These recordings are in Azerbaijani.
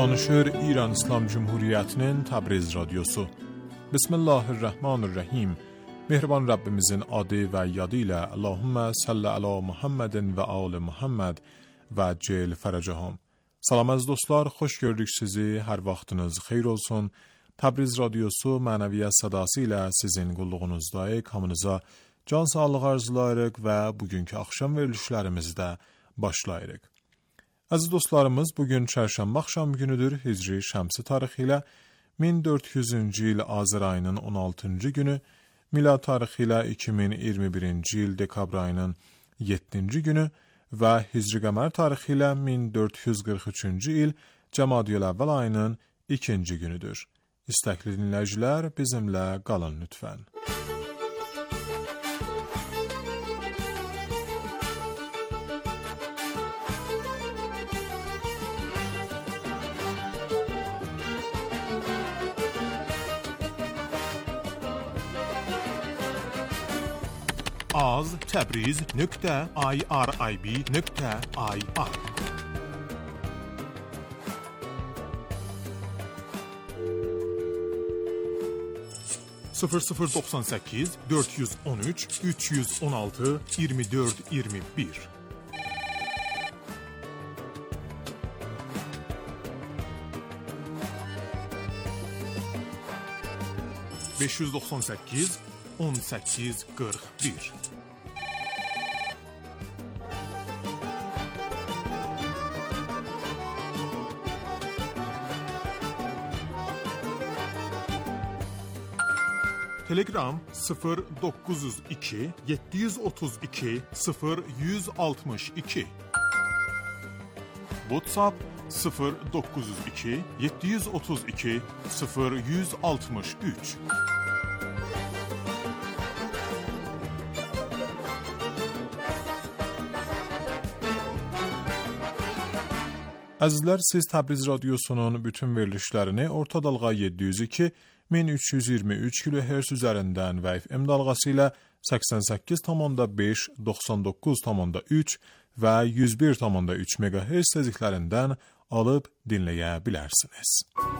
Danışır İran İslam Cumhuriyeti'nin Təbriz Radyosu. Bismillahirrahmanirrahim. Mehriban Rabbimizin adı ve yadı ile Allahümme salli ala Muhammedin ve al Muhammed ve cel feracahum. Salam az dostlar, xoş gördük sizi. Her vaxtınız xeyir olsun. Təbriz Radyosu mənəviyyat sadası ilə sizin qulluğunuzdayıq. Hamınıza can sağlığı arzulayırıq və bugünkü axşam verilişlərimizdə başlayırıq. Aziz dostlarımız, bugün çərşənbə axşam günüdür. Hicri şəmsi tarixi ilə 1400-cü il Azər ayının 16-cı günü, milad tarixi ilə 2021-ci il dekabr ayının 7-ci günü və Hicri qəmər tarixi ilə 1443-cü il Cəmadiyül əvvəl ayının 2-ci günüdür. İstəkli dinləyicilər, bizimlə qalın lütfən. az.tabriz.irib.ir 0098 413 316 24 21 598 18 41 Telegram 0902 732 0162 WhatsApp 0902 732 0163 Əzizlər, siz Təbriz Radyosunun bütün verilişlərini Orta Dalğa 702 1323 kHz üzərindən və FM dalğası ilə 88,5, 99,3 və 101,3 MHz tezliklərindən alıb dinləyə bilərsiniz.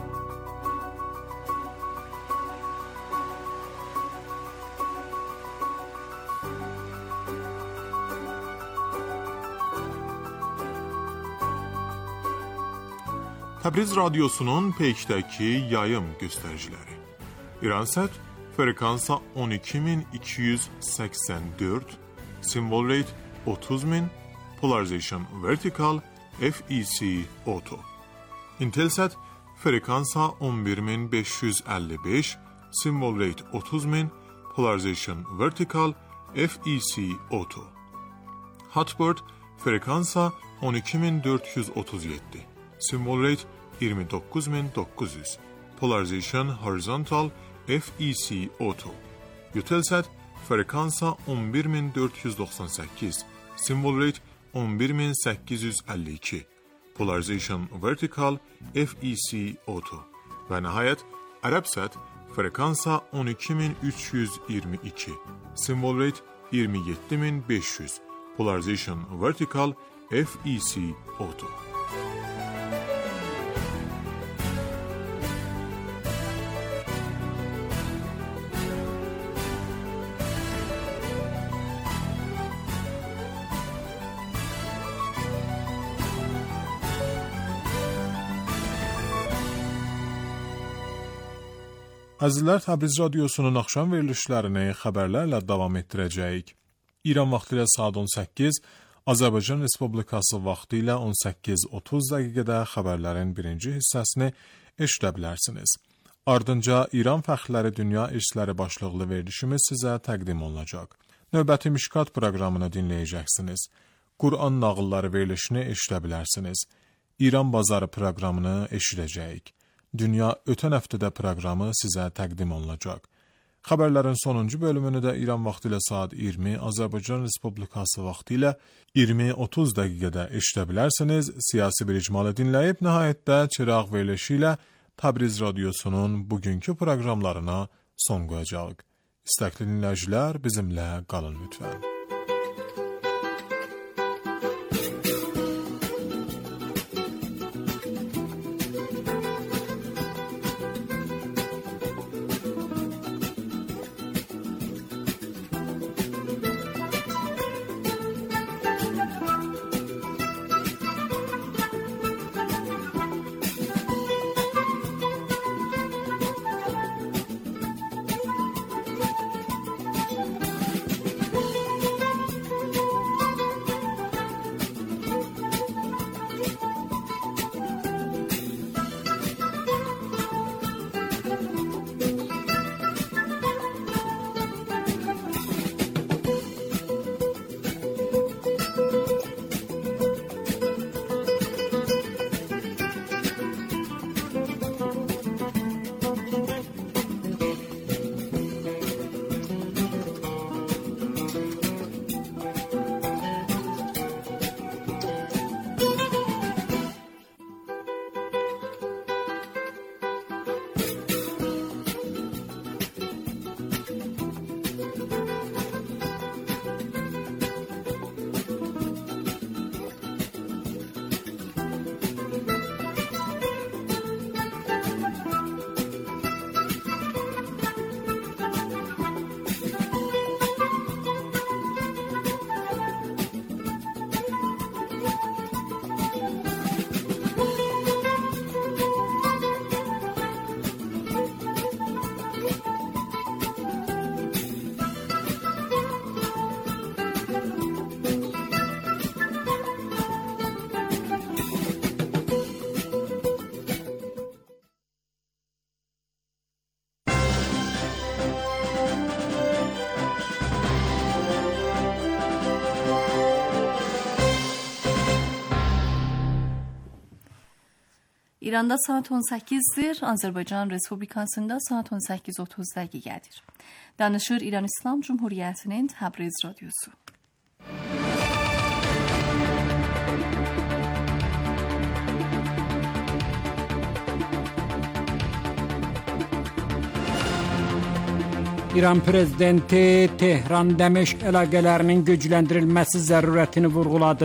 Təbriz Radyosunun peykdəki yayım göstəriciləri. İransat frekansa 12284, symbol rate 30000, polarization vertical, FEC auto. Intelsat frekansa 11555, symbol rate 30000, polarization vertical, FEC auto. Hotbird frekansa 12437, symbol rate 29900, polarization horizontal, FEC auto. Eutelsat frekansa 11498, symbol rate 11852, polarization vertical, FEC auto. Və nəhayət Arabsat frekansa 12322, symbol rate 27500, polarization vertical, FEC auto. Əzizlər, Təbriz Radyosunun axşam verilişlərini xəbərlərlə davam etdirəcəyik. İran vaxtı ilə saat 18, Azərbaycan Respublikası vaxtı ilə 18:30 dəqiqədə xəbərlərin birinci hissəsini eşidə bilərsiniz. Ardınca İran fəxrləri dünya irsləri başlıqlı verilişimiz sizə təqdim olunacaq. Növbəti Mişkat proqramını dinləyəcəksiniz. Quran nağılları verilişini eşidə bilərsiniz. İran bazarı proqramını eşidəcəyik. Dünya ötən həftədə proqramı sizə təqdim olunacaq. Xəbərlərin sonuncu bölümünü də İran vaxtı ilə saat 20, Azərbaycan Respublikası vaxtı ilə 20:30 dəqiqədə eşidə bilərsiniz. Siyasi bir icmalı dinləyib, nəhayətdə çıraq verilişi ilə Təbriz Radyosunun bugünkü proqramlarına son qoyacaq. İstəkli dinləyicilər, bizimlə qalın lütfən. İranda saat 18'dir, Azərbaycan Respublikasında saat 18:30 dəqiqədir. Danışır İran İslam Cumhuriyyətinin Təbriz Radyosu. İran prezidenti Tehran-Dəməşq əlaqələrinin gücləndirilməsi zərurətini vurğuladı.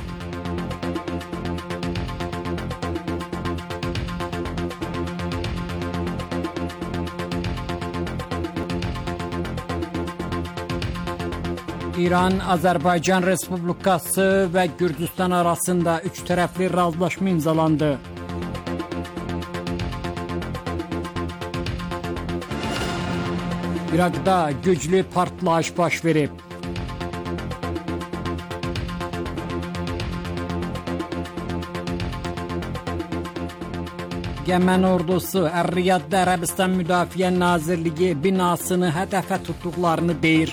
İran, Azərbaycan Respublikası və Gürcüstan arasında üç tərəfli razılaşma imzalandı. İraqda güclü partlayış baş verib. Yemen ordusu Ər-Riyadda Ərəbistan Müdafiə Nazirliyi binasını hədəfə tutduqlarını deyir.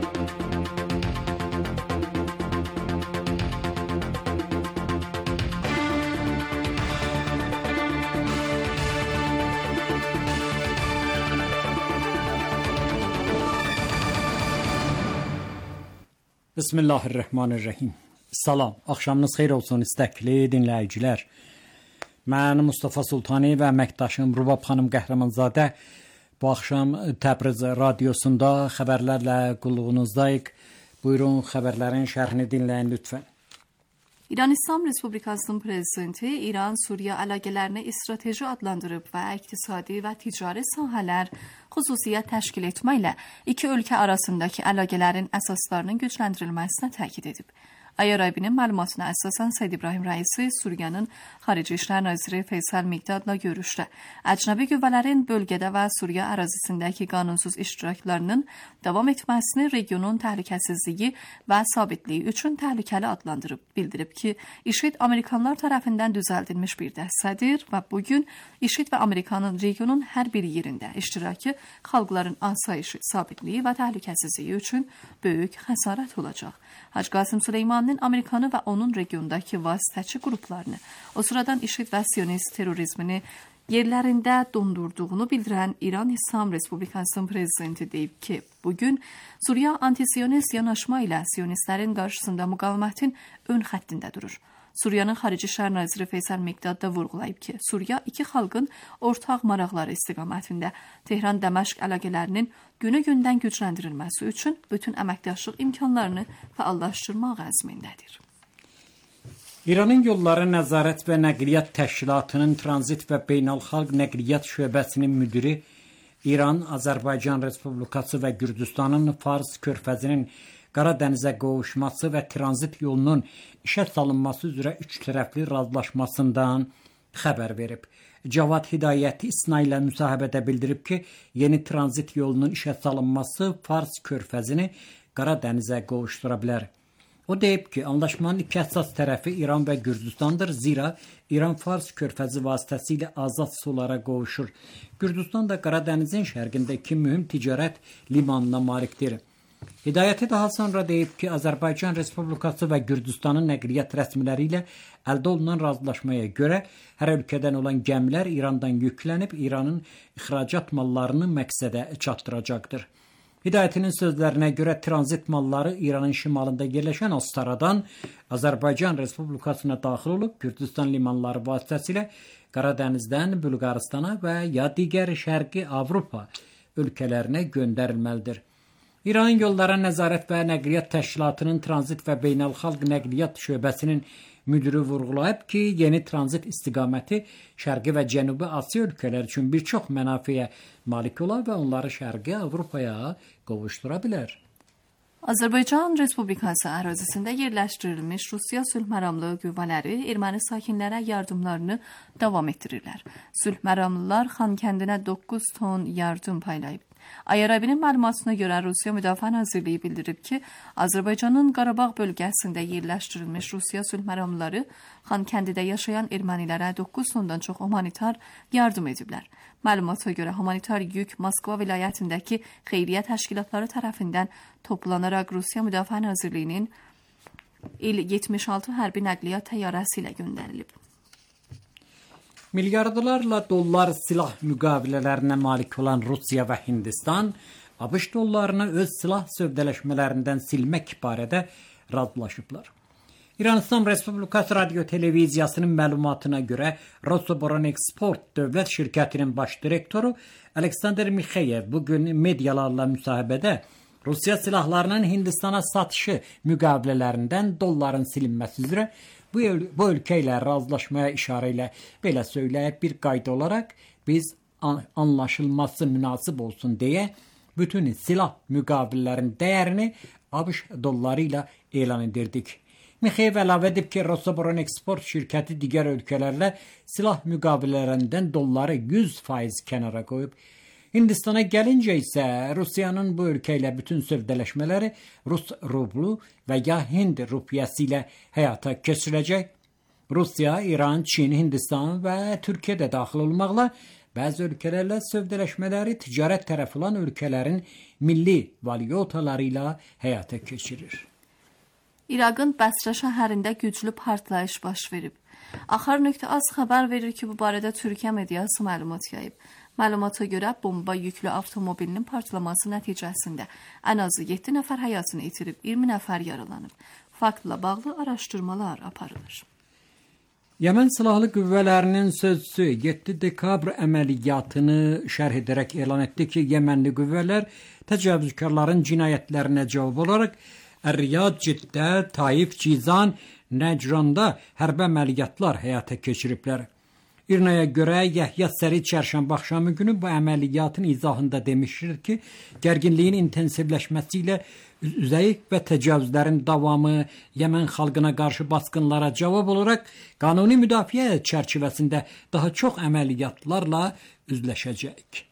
Bismillahirrahmanirrahim. Salam, axşamınız xeyir olsun istəkli dinləyicilər. Mən Mustafa Sultani və əməkdaşım Rubab xanım Qəhrəmanzadə bu axşam Təbriz Radiosunda xəbərlərlə qulluğunuzdayıq. Buyurun, xəbərlərin şərhini dinləyin lütfən. İran İslam Respublikasının prezidenti İran-Suriya əlaqələrini strateji adlandırıb və iqtisadi və ticari sahələr xüsusiyyət təşkil etməklə iki ölkə arasındakı əlaqələrin əsaslarının gücləndirilməsinə təkid edib. IRIB-nin məlumatına əsasən Səid İbrahim Rəisi Suriyanın Xarici İşlər Naziri Feysal Miqdadla görüşdə əcnəbi qüvvələrin bölgədə və Suriya ərazisindəki qanunsuz iştiraklarının davam etməsini regionun təhlükəsizliyi və sabitliyi üçün təhlükəli adlandırıb, bildirib ki, IŞİD Amerikanlar tərəfindən düzəldilmiş bir dəstədir və bugün IŞİD və Amerikanın regionun hər bir yerində iştirakı xalqların asayişi, sabitliyi və təhlükəsizliyi üçün böyük xəsarət olacaq. Hacı Qasım Süleymaninin Amerikanı və onun regiondakı vasitəçi qruplarını, o sıradan IŞİD və Siyonist terrorizmini yerlərində dondurduğunu bildirən İran İslam Respublikasının prezidenti deyib ki, bugün Suriya anti-Siyonist yanaşma ilə Siyonistlərin qarşısında müqavimətin ön xəttində durur. Suriyanın Xarici İşlər Naziri Feysal Miqdad da vurğulayıb ki, Suriya iki xalqın ortaq maraqları istiqamətində Tehran-Dəməşq əlaqələrinin günü-gündən gücləndirilməsi üçün bütün əməkdaşlıq imkanlarını fəallaşdırmaq əzmindədir. İranın Yolları Nəzarət və Nəqliyyat Təşkilatının Tranzit və Beynəlxalq Nəqliyyat Şöbəsinin müdiri İran, Azərbaycan Respublikası və Gürcüstanın Fars körfəzinin Qara dənizə qovuşması və tranzit yolunun işə salınması üzrə üç tərəfli razılaşmasından xəbər verib. Cavad Hidayəti İsna ilə müsahibədə bildirib ki, yeni tranzit yolunun işə salınması Fars körfəzini Qara dənizə qovuşdura bilər. O deyib ki, anlaşmanın iki əsas tərəfi İran və Gürcüstandır, zira İran Fars körfəzi vasitəsilə azad sulara qovuşur. Gürcüstan da Qara dənizin şərqindəki mühüm ticarət limanına malikdir. Hidayəti daha sonra deyib ki, Azərbaycan Respublikası və Gürcüstanın nəqliyyat rəsmiləri ilə əldə olunan razılaşmaya görə hər ölkədən olan gəmilər İrandan yüklənib İranın ixracat mallarını məqsədə çatdıracaqdır. Hidayətinin sözlərinə görə tranzit malları İranın şimalında yerləşən Astaradan Azərbaycan Respublikasına daxil olub, Gürcüstan limanları vasitəsilə Qara dənizdən Bülqaristana və ya digər Şərqi Avropa ölkələrinə göndərilməlidir. İranın Yolları Nəzarət və Nəqliyyat Təşkilatının Tranzit və Beynəlxalq Nəqliyyat Şöbəsinin müdiri vurğulayıb ki, yeni tranzit istiqaməti Şərqi və Cənubi Asiya ölkələri üçün bir çox mənafiyə malik olar və onları Şərqi Avropaya qovuşdura bilər. Azərbaycan Respublikası ərazisində yerləşdirilmiş Rusiya sülh məramlı qüvvələri erməni sakinlərə yardımlarını davam etdirirlər. Sülh məramlılar Xankəndinə 9 ton yardım paylayıb. IRIB-nin məlumatına görə Rusiya Müdafiə Nazirliyi bildirib ki, Azərbaycanın Qarabağ bölgəsində yerləşdirilmiş Rusiya sülh məramlıları Xankəndidə yaşayan ermənilərə 9 tondan çox humanitar yardım ediblər. Məlumata görə humanitar yük Moskva vilayətindəki xeyriyyə təşkilatları tərəfindən toplanaraq Rusiya Müdafiə Nazirliyinin İl-76 hərbi nəqliyyat təyyarəsi ilə göndərilib. Milyarlarla dollar silah müqavilələrinə malik olan Rusiya və Hindistan ABŞ dollarını öz silah sövdələşmələrindən silmək barədə razılaşıblar. İranistan Respublikası Radio Televiziyasının məlumatına görə Rosoboronexport dövlət şirkətinin baş direktoru Aleksandr Mikheyev bugün medialarla müsahibədə Rusiya silahlarının Hindistana satışı müqavilələrindən dolların silinməsi üzrə bu ölkə ilə razılaşmaya işarə ilə belə söyləyib bir qayda olaraq biz anlaşılması münasib olsun deyə bütün silah müqavilələrin dəyərini ABŞ dolları ilə elan edirdik. Mikheyev əlavə edib ki, Rosoboronexport şirkəti digər ölkələrlə silah müqavilələrindən dolları 100% kənara qoyub. Hindistana gəlincə isə Rusiyanın bu ölkə ilə bütün sövdələşmələri Rus rublu və ya Hind rupiyası ilə həyata keçiriləcək. Rusiya, İran, Çin, Hindistan və Türkiyə də daxil olmaqla bəzi ölkələrlə sövdələşmələri ticarət tərəfi olan ölkələrin milli valyutaları ilə həyata keçirir. İraqın Bəsrə şəhərində güclü partlayış baş verib. Axar.az xəbər verir ki, bu barədə Türkiyə mediası məlumat yayıb. Məlumata görə bomba yüklü avtomobilinin partlaması nəticəsində ən azı 7 nəfər həyatını itirib, 20 nəfər yaralanıb. Faktla bağlı araşdırmalar aparılır. Yemen Silahlı Qüvvələrinin sözçüsü 7 dekabr əməliyyatını şərh edərək elan etdi ki, Yemenli qüvvələr təcavüzkarların cinayətlərinə cavab olaraq Riyad, Ciddə, Taif, Cizan, Nəcranda hərbi əməliyyatlar həyata keçiriblər. İrnaya görə Yəhya Səri çərşənbə axşamı günü bu əməliyyatın izahında demişdir ki, gərginliyin intensivləşməsi ilə üzəyik və təcavüzlərin davamı Yemen xalqına qarşı basqınlara cavab olaraq qanuni müdafiə çərçivəsində daha çox əməliyyatlarla üzləşəcək.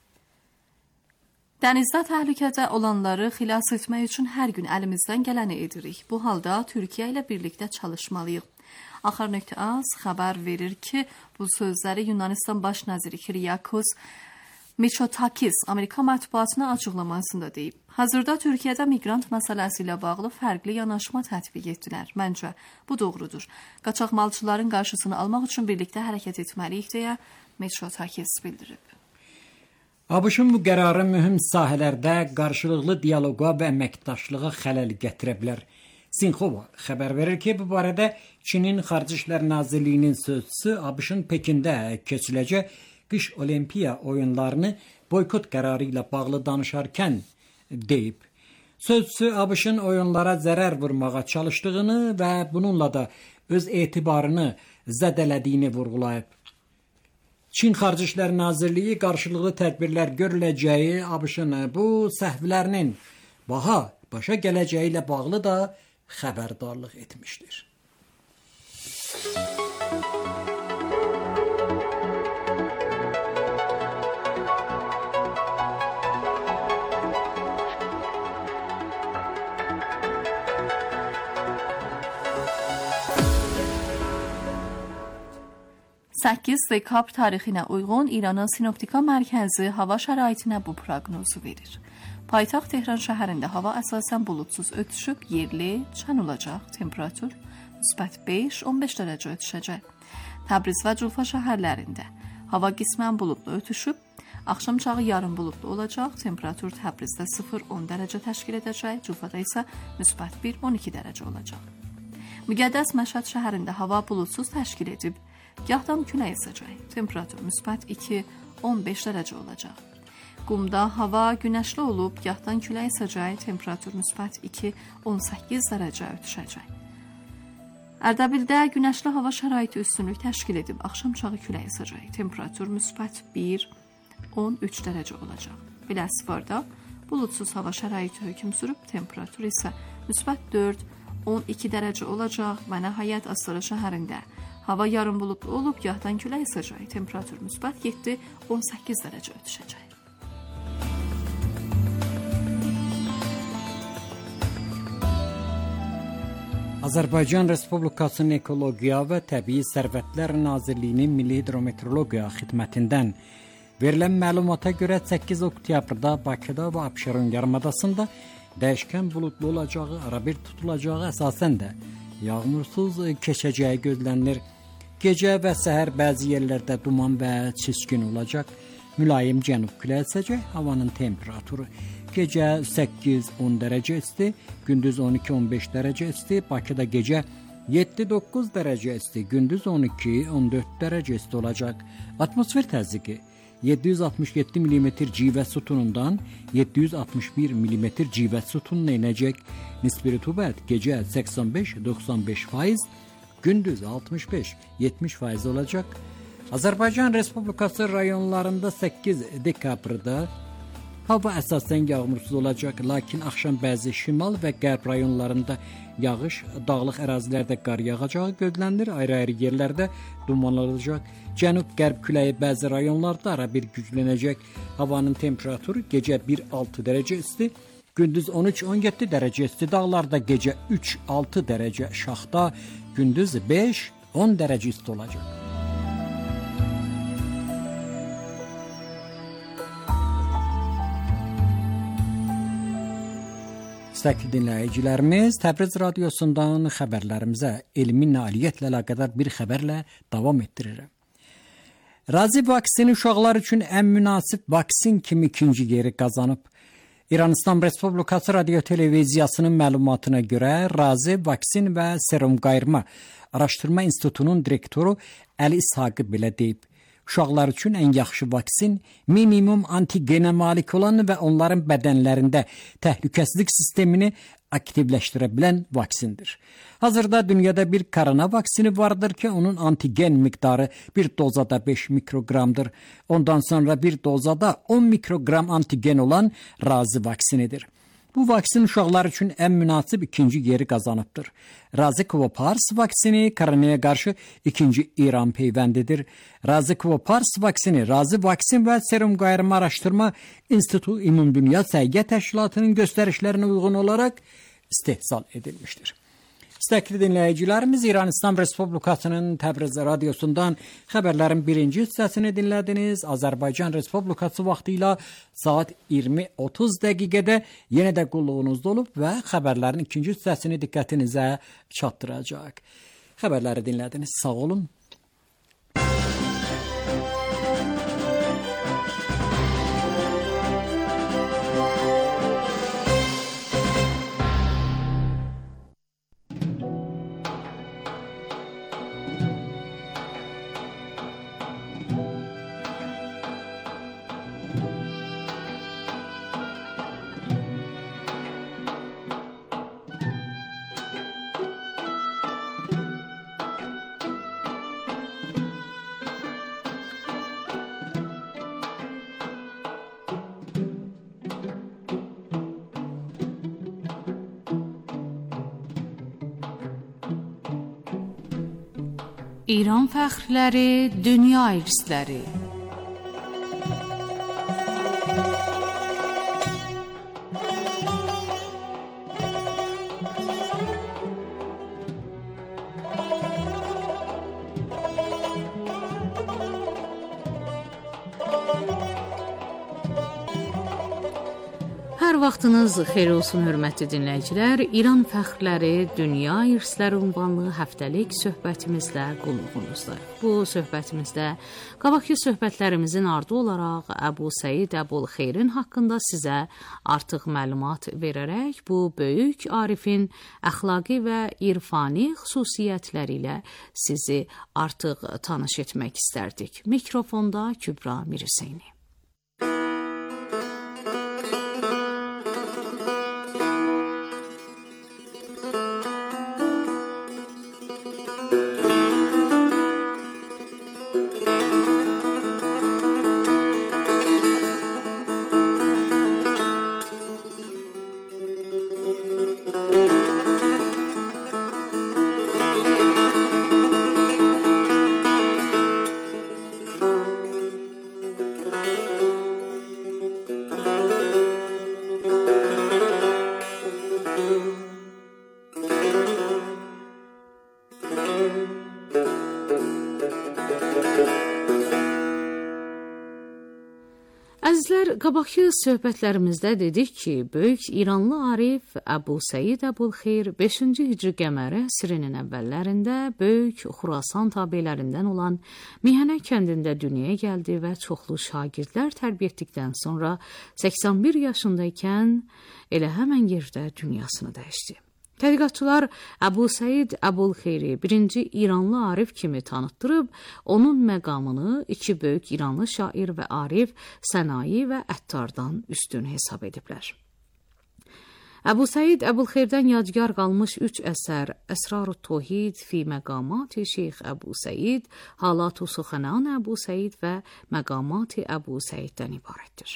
Dənizdə təhlükədə olanları xilas etmək üçün hər gün əlimizdən gələni edirik. Bu halda Türkiyə ilə birlikdə çalışmalıyıq. Axar.az xəbər verir ki, bu sözləri Yunanistan Baş naziri Kyriakos Mitsotakis Amerika mətbuatına açıqlamasında deyib. Hazırda Türkiyədə miqrant məsələsi ilə bağlı fərqli yanaşma tətbiq etdilər. Məncə, bu doğrudur. Qaçaqmalçıların qarşısını almaq üçün birlikdə hərəkət etməliyik deyə Mitsotakis bildirib. ABŞ-ın bu qərarı mühüm sahələrdə qarşılıqlı dialoqa və əməkdaşlığa xələl gətirə bilər. Sinxova xəbər verir ki, bu barədə Çinin Xarici İşlər Nazirliyinin sözçüsü ABŞ-ın Pekində keçiriləcək qış olimpiya oyunlarını boykot qərarı ilə bağlı danışarkən deyib. Sözçüsü ABŞ-ın oyunlara zərər vurmağa çalışdığını və bununla da öz etibarını zədələdiyini vurğulayıb. Çin Xarici İşlər Nazirliyi qarşılıqlı tədbirlər görüləcəyi ABŞ-ın bu səhvlərinin başa gələcəyi ilə bağlı da xəbərdarlıq etmişdir. dekabr tarixinə uyğun İranın Sinoptika Mərkəzi hava şəraitinə bu proqnozu verir. Paytaxt Tehran şəhərində hava əsasən buludsuz ötüşüb, yerli, çən olacaq, temperatur -5-15 dərəcə ötüşəcək. Təbriz və Culfa şəhərlərində hava qismən buludlu ötüşüb, axşam çağı yarım buludlu olacaq, temperatur Təbrizdə 0-10 dərəcə təşkil edəcək, Culfada isə -1-12 dərəcə olacaq. Müqəddəs Məşhəd şəhərində hava buludsuz təşkil edib, gahdan külək əsəcək, temperatur -2-15 dərəcə olacaq. Qumda hava günəşli olub, gahdan külək əsəcək, temperatur -2-18 dərəcə ötüşəcək. Ərdəbildə günəşli hava şəraiti üstünlük təşkil edib, axşam çağı külək əsəcək, temperatur -1-13 dərəcə olacaq. Biləsuvarda buludsuz hava şəraiti hökm sürüb, temperatur isə -4-12 dərəcə olacaq və nəhayət Astara şəhərində hava yarım buludlu olub, gahdan külək əsəcək, temperatur -7-18 dərəcə ötüşəcək. Azərbaycan Respublikasının Ekologiya və Təbii Sərvətlər Nazirliyinin Milli Hidrometeorologiya xidmətindən verilən məlumata görə 8 oktyabrda Bakıda və Abşeron yarımadasında dəyişkən buludlu olacağı, arabir tutulacağı, əsasən də yağmursuz keçəcəyi gözlənilir. Gecə və səhər bəzi yerlərdə duman və çiskin olacaq. Mülayim cənub küləyi əsəcək. Havanın temperaturu gecə 8-10 dərəcə isti, gündüz 12-15 dərəcə isti. Bakıda gecə 7-9 dərəcə isti, gündüz 12-14 dərəcə isti olacaq. Atmosfer təzyiqi 767 mm civə sütunundan 761 mm civə sütununa enəcək. Nisbi rütubət gecə 85-95%, gündüz 65-70% olacaq. Azərbaycan Respublikası rayonlarında 8 dekabrda hava əsasən yağmursuz olacaq, lakin axşam bəzi şimal və qərb rayonlarında yağış, dağlıq ərazilərdə qar yağacağı gözlənilir, ayrı-ayrı yerlərdə duman olacaq. Cənub-qərb küləyi bəzi rayonlarda ara bir güclənəcək. Havanın temperaturu gecə 1-6 dərəcə isti, gündüz 13-17 dərəcə isti, dağlarda gecə 3-6 dərəcə şaxta, gündüz 5-10 dərəcə isti olacaq. Sevgili dinləyicilərimiz, Təbriz radiosundan xəbərlərimizə elmi nailiyyətlə əlaqədar bir xəbərlə davam etdirirəm. Razi vaksini uşaqlar üçün ən münasib vaksin kimi ikinci yeri qazanıb. İran İslam Respublikası Radio Televiziyasının məlumatına görə Razi Vaksin və Serum Qayırma Araşdırma İnstitutunun direktoru Əli İshaqı belə deyib. Uşaqlar üçün ən yaxşı vaksin minimum antigenə malik olan və onların bədənlərində təhlükəsizlik sistemini aktivləşdirə bilən vaksindir. Hazırda dünyada bir korona vaksini vardır ki, onun antigen miqdarı bir dozada 5 mikroqramdır. Ondan sonra bir dozada 10 mikroqram antigen olan Razi vaksinidir. Bu vaksin uşaqlar üçün ən münasib ikinci yeri qazanıbdır. Razi Kvopars vaksini koronaya qarşı ikinci İran peyvəndidir. Razi Kvopars vaksini Razi Vaksin və Serum Qayırma Araşdırma İnstitutu Ümumdünya Səhiyyə Təşkilatının göstərişlərinə uyğun olaraq istehsal edilmişdir. Sevgili dinləyicilərimiz, İran İslam Respublikasının Təbriz radiosundan xəbərlərin birinci hissəsini dinlədiniz. Azərbaycan Respublikası vaxtı ilə saat 20:30 dəqiqədə yenə də qulluğunuzda olub və xəbərlərin ikinci hissəsini diqqətinizə çatdıracaq. Xəbərləri dinlədiniz. Sağ olun. İran fəxrləri, dünya irsləri. Hər vaxtınız xeyir olsun, hörmətli dinləyicilər. İran fəxrləri, dünya irsləri ünvanlı həftəlik söhbətimizlə qulluğunuzda. Bu söhbətimizdə qabaqki söhbətlərimizin ardı olaraq Əbu Səid Əbulxeyrin haqqında sizə artıq məlumat verərək bu böyük arifin əxlaqi və irfani xüsusiyyətləri ilə sizi artıq tanış etmək istərdik. Mikrofonda Kübra Mirseyni. qabaqki söhbətlərimizdə dedik ki, böyük İranlı arif Əbu Səid Əbulxeyr 5-ci hicri qəməri əsrinin əvvəllərində böyük Xurasan tabelərindən olan Mihanə kəndində dünyaya gəldi və çoxlu şagirdlər tərbiyə etdikdən sonra 81 yaşındaykən elə həmən yerdə dünyasını dəyişdi. Tədqiqatçılar Əbu Səid Əbulxeyri birinci İranlı arif kimi tanıtdırıb, onun məqamını iki böyük İranlı şair və arif Sənai və Əttardan üstün hesab ediblər. Əbu Səid Əbulxeyrdən yadgar qalmış 3 əsər Əsrar-ı Tohid fi Məqamat-i Şeyx Əbu Səid, Halat-ı Suxanan Əbu Səid və Məqamat-i Əbu Səiddən ibarətdir.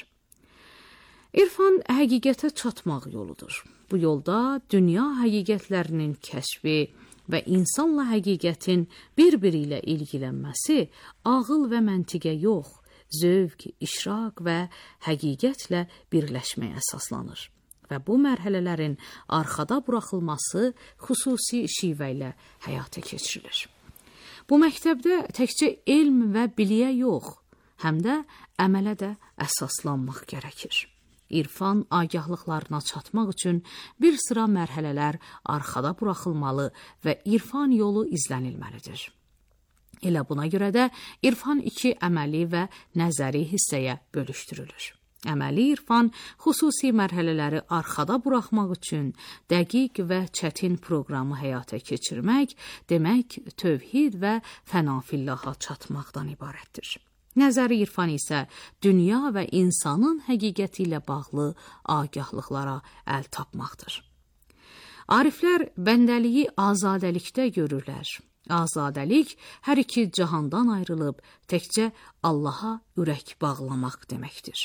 İrfan həqiqətə çatmaq yoludur. Bu yolda dünya həqiqətlərinin kəşfi və insanla həqiqətin bir-biri ilə ilgilənməsi ağıl və məntiqə yox, zövq, işraq və həqiqətlə birləşməyə əsaslanır. Və bu mərhələlərin arxada buraxılması xüsusi şivə ilə həyata keçirilir. Bu məktəbdə təkcə elm və biliyə yox, həm də əmələ də əsaslanmaq gərəkir. İrfan agahlıqlarına çatmaq üçün bir sıra mərhələlər arxada buraxılmalı və irfan yolu izlənilməlidir. Elə buna görə də irfan 2 əməli və nəzəri hissəyə bölüşdürülür. Əməli irfan xüsusi mərhələləri arxada buraxmaq üçün dəqiq və çətin proqramı həyata keçirmək, demək tövhid və fənafilləha çatmaqdan ibarətdir. Nəzəri irfan isə dünya və insanın həqiqəti ilə bağlı agahlıqlara əl tapmaqdır. Ariflər bəndəliyi azadəlikdə görürlər. Azadəlik hər iki cahandan ayrılıb təkcə Allaha ürək bağlamaq deməkdir.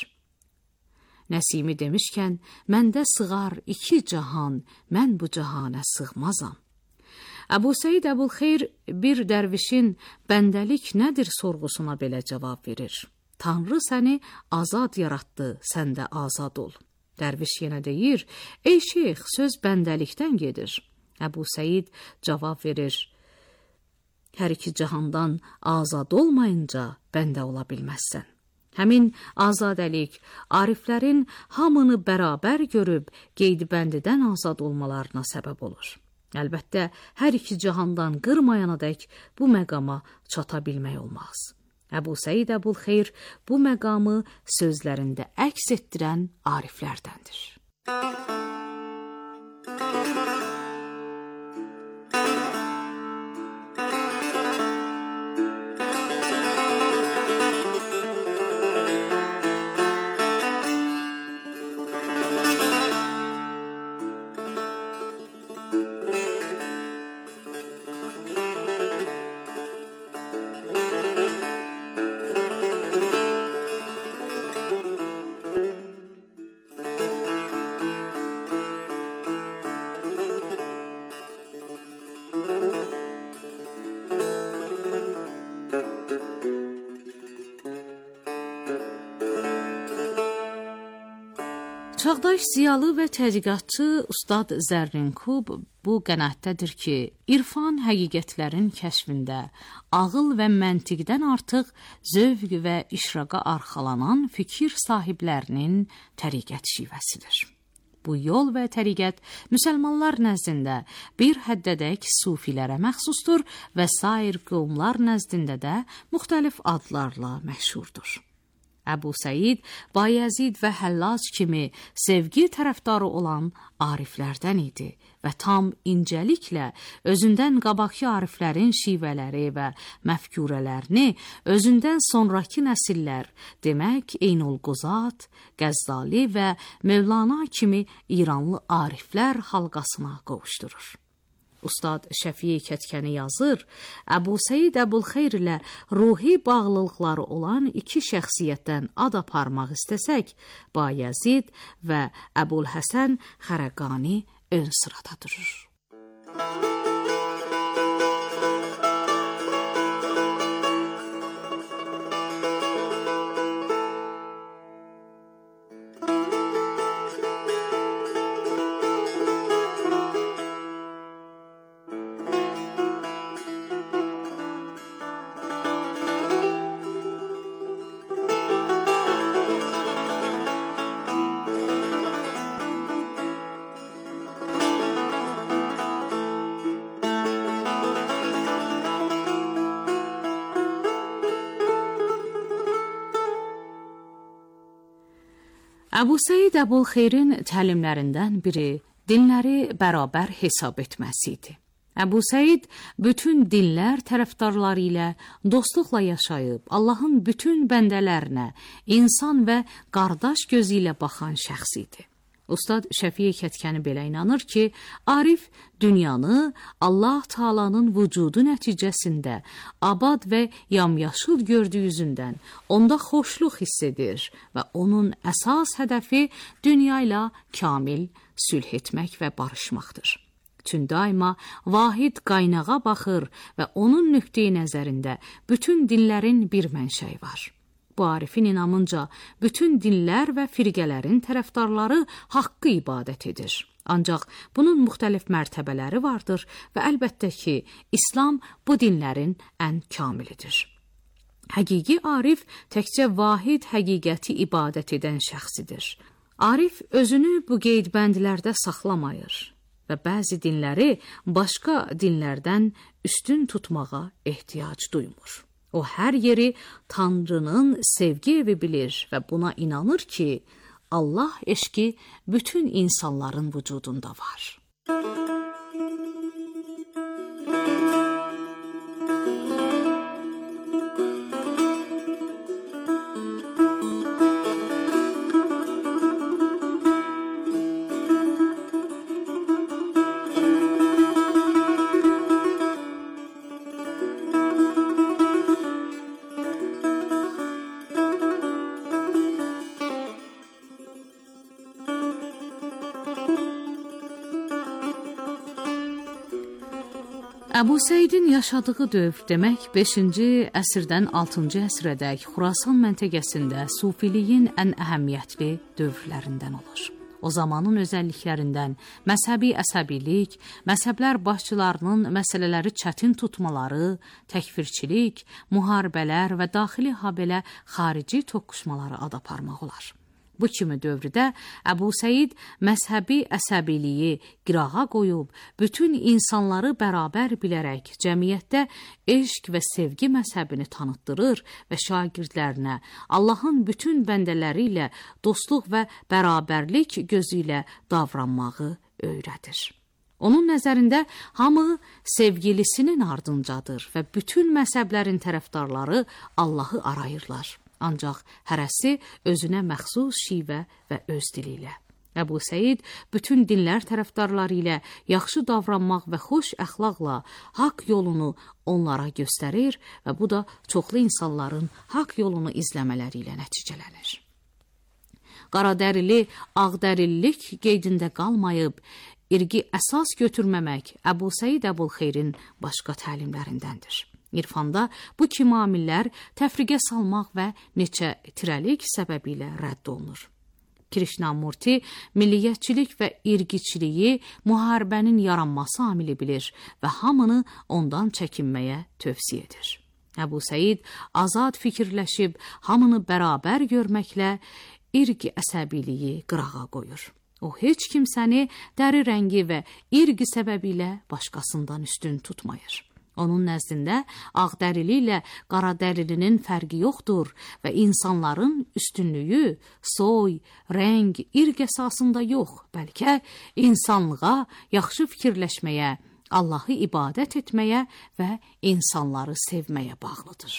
Nəsimi demişkən, məndə sığar 2 cahan, mən bu cahana sığmazam. Əbu Səid Əbulxeyr bir dərvişin bəndəlik nədir sorğusuna belə cavab verir. Tanrı səni azad yaratdı, sən də azad ol. Dərviş yenə deyir, ey şeyx, söz bəndəlikdən gedir. Əbu Səid cavab verir, hər iki cahandan azad olmayınca bəndə ola bilməzsən. Həmin azadəlik, ariflərin hamını bərabər görüb qeyd-bəndidən azad olmalarına səbəb olur. Əlbəttə, hər iki cahandan qırmayanadək bu məqama çata bilmək olmaz. Əbu Səid Əbulxeyr bu məqamı sözlərində əks etdirən ariflərdəndir. Çağdaş ziyalı və tədqiqatçı Ustad Zərrinkub bu qənaətdədir ki, irfan həqiqətlərin kəşfində ağıl və məntiqdən artıq zövq və işraqa arxalanan fikir sahiblərinin təriqət şivəsidir. Bu yol və təriqət müsəlmanlar nəzdində bir həddədək sufilərə məxsusdur və sair qövmlər nəzdində də müxtəlif adlarla məşhurdur. Əbu Səid, Bayəzid və Həllac kimi sevgi tərəfdarı olan ariflərdən idi və tam incəliklə özündən qabaqki ariflərin şivələri və məfkurələrini özündən sonraki nəsillər, demək Eynulquzat, Qəzzali və Mövlana kimi İranlı ariflər halqasına qovuşdurur. Ustad Şəfiyi Kətkəni yazır, Əbu Səid Əbulxeyr ilə ruhi bağlılıqları olan 2 şəxsiyyətdən ad aparmaq istəsək, Bayəzid və Əbulhəsən Xərəqani ön sırada durur. Əbu Səid Əbulxeyrin təlimlərindən biri dinləri bərabər hesab etməsi idi. Əbu Səid bütün dinlər tərəfdarları ilə dostluqla yaşayıb, Allahın bütün bəndələrinə insan və qardaş gözü ilə baxan şəxs idi. Ustad Şəfiq Kətkəni belə inanır ki, arif dünyanı Allah Taalanın vücudu nəticəsində abad və yamyaşıl gördüyüzündən onda xoşluq hiss edir və onun əsas hədəfi dünya ilə kamil sülh etmək və barışmaqdır. Çün daima vahid qaynağa baxır və onun nöqteyi nəzərində bütün dinlərin bir mənşəyi var. Bu arifin inamınca bütün dinlər və firqələrin tərəfdarları haqqı ibadət edir. Ancaq bunun müxtəlif mərtəbələri vardır və əlbəttə ki, İslam bu dinlərin ən kamilidir. Həqiqi arif təkcə vahid həqiqəti ibadət edən şəxsidir. Arif özünü bu qeydbəndlərdə saxlamayır və bəzi dinləri başqa dinlərdən üstün tutmağa ehtiyac duymur. O hər yeri Tanrının sevgi evi bilir və buna inanır ki, Allah eşqi bütün insanların vücudunda var. Əbu Səidin yaşadığı dövr demək 5-ci əsrdən 6-cı əsrədək Xurasan məntəqəsində sufiliyin ən əhəmiyyətli dövrlərindən olur. O zamanın özəlliklərindən məzhəbi əsəbilik, məzhəblər başçılarının məsələləri çətin tutmaları, təkfirçilik, müharibələr və daxili habelə xarici toqquşmaları ad aparmaq olar. Bu kimi dövrdə Əbu Səid məzhəbi əsəbiliyi qırağa qoyub, bütün insanları bərabər bilərək cəmiyyətdə eşq və sevgi məzhəbini tanıtdırır və şagirdlərinə Allahın bütün bəndələri ilə dostluq və bərabərlik gözü ilə davranmağı öyrədir. Onun nəzərində hamı sevgilisinin ardıncadır və bütün məzhəblərin tərəfdarları Allahı arayırlar. Ancaq hərəsi özünə məxsus şivə və öz dili ilə. Əbu Səid bütün dinlər tərəfdarları ilə yaxşı davranmaq və xoş əxlaqla haqq yolunu onlara göstərir və bu da çoxlu insanların haqq yolunu izləmələri ilə nəticələnir. Qaradərili, ağdərililik qeydində qalmayıb, irqi əsas götürməmək Əbu Səid Əbulxeyrin başqa təlimlərindəndir. İrfanda bu kimi amillər təfriqə salmaq və neçə tirəlik səbəbilə rədd olunur. Krishnamurti milliyyətçilik və irqiçiliyi müharibənin yaranması amili bilir və hamını ondan çəkinməyə tövsiyə edir. Əbu Səid azad fikirləşib hamını bərabər görməklə irqi əsəbiliyi qırağa qoyur. O heç kimsəni dəri rəngi və irqi səbəbilə başqasından üstün tutmayır. Onun nəzdində ağdərili ilə qaradərilinin fərqi yoxdur və insanların üstünlüyü soy, rəng, irq əsasında yox, bəlkə insanlığa, yaxşı fikirləşməyə, Allahı ibadət etməyə və insanları sevməyə bağlıdır.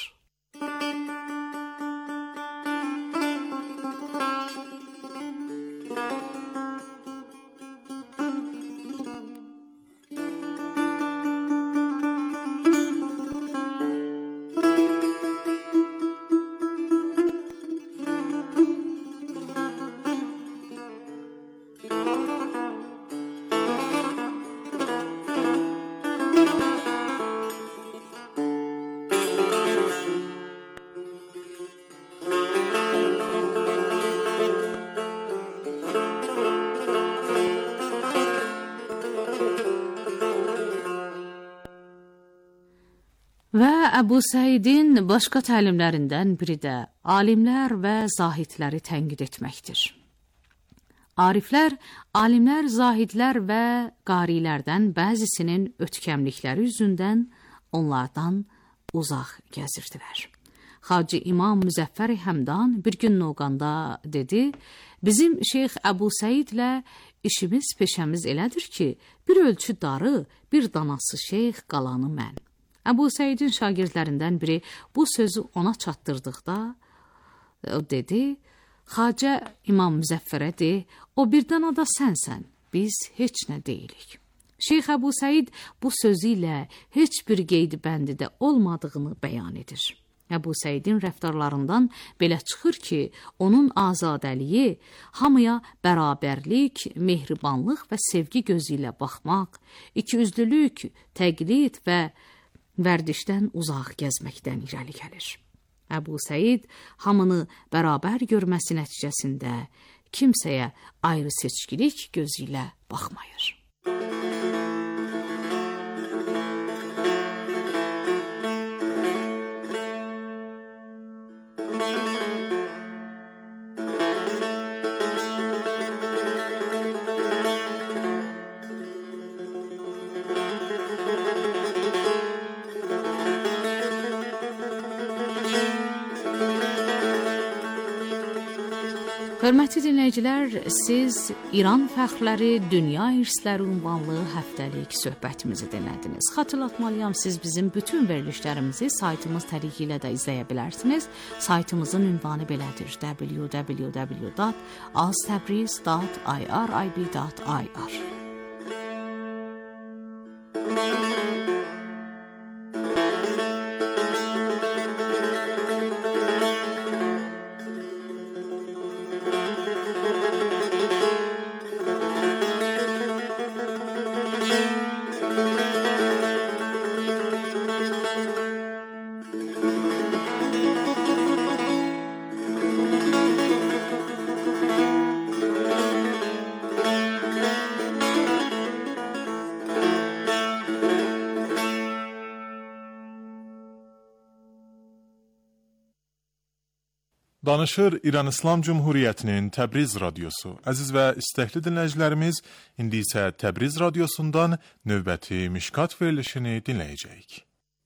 Və Əbu Səidin başqa təlimlərindən biri də alimlər və zahidləri tənqid etməkdir. Ariflər, alimlər, zahidlər və qarilərdən bəzisinin ötkəmlikləri üzündən onlardan uzaq gəzirdilər. Hacı İmam Müzəffər Həmdan bir gün Noğanda dedi, bizim Şeyx Əbu Səidlə işimiz, peşəmiz elədir ki, bir ölçü darı, bir danası şeyx, qalanı mən. Əbu Səidin şagirdlərindən biri bu sözü ona çatdırdıqda, o dedi, Xacə İmam Müzəffərə de, o bir dana da sənsən, biz heç nə deyilik. Şeyx Əbu Səid bu sözü ilə heç bir qeyd-bəndidə olmadığını bəyan edir. Əbu Səidin rəftarlarından belə çıxır ki, onun azadəliyi hamıya bərabərlik, mehribanlıq və sevgi gözü ilə baxmaq, ikiyüzlülük, təqlid və vərdişdən uzaq gəzməkdən irəli gəlir. Əbu Səid hamını bərabər görməsi nəticəsində kimsəyə ayrı seçkilik gözü ilə baxmayır. Hörmətli dinləyicilər, siz İran fəxrləri, dünya irsləri ünvanlı həftəlik söhbətimizi dinlədiniz. Xatırlatmalıyam, siz bizim bütün verilişlərimizi saytımız təriqi ilə də izləyə bilərsiniz. Saytımızın ünvanı belədir: www.aztabriz.irib.ir. Danışır İran İslam Cumhuriyyətinin Təbriz radiosu. Əziz və istəkli dinləyicilərimiz, indi isə Təbriz radiosundan növbəti Mişkat verilişini dinləyəcəyik.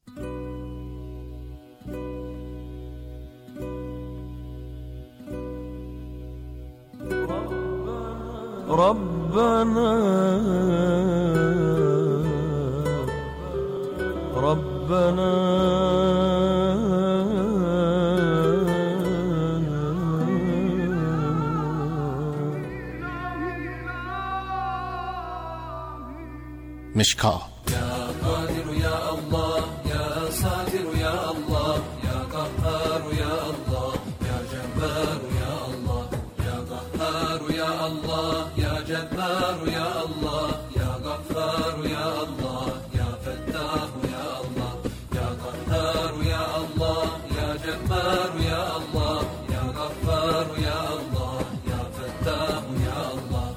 Rabbana مشکا Ya Kadir ya Allah, ya Satir ya Allah, ya Kahhar ya Allah, ya Cebbar ya Allah, ya Kahhar ya Allah, ya Cebbar ya Allah, ya Ghaffar ya Allah, ya Fettah ya Allah, ya Kahhar ya Allah, ya Cebbar ya Allah, ya Ghaffar ya Allah, ya Fettah ya Allah.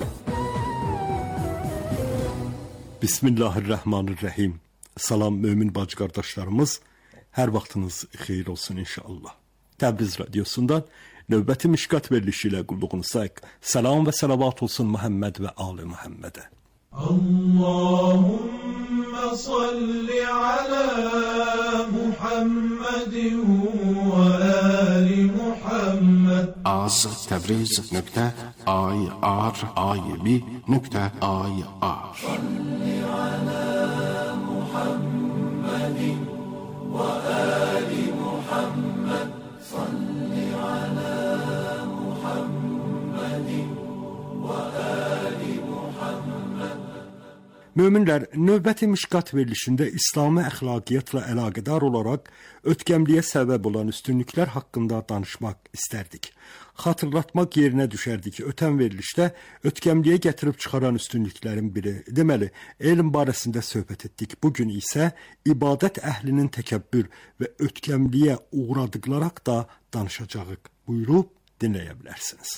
Bismillahirrahmanirrahim. Salam mömin bacı qardaşlarımız, hər vaxtınız xeyir olsun inşallah. Təbriz radiosundan növbəti Mişkat verilişi ilə qulluğunuzdayıq. Salam və salavat olsun Muhammed və Ali Muhammedə. Allahümme salli ala Muhammedin ve ali Muhammed. az.tabriz.ir.ib.ir Salli ala Muhammedin ve ali Muhammed. Salli ala Muhammedin ve ali Muhammed. Möminlər, növbəti Mişkat verilişində İslami əxlaqiyyatla əlaqədar olaraq ötkəmliyə səbəb olan üstünlüklər haqqında danışmaq istərdik. Xatırlatmaq yerinə düşərdi ki, ötən verilişdə ötkəmliyə gətirib çıxaran üstünlüklərin biri, deməli, elm barəsində söhbət etdik. Bugün isə ibadət əhlinin təkəbbür və ötkəmliyə uğradıqları haqda danışacağıq. Buyurub dinləyə bilərsiniz.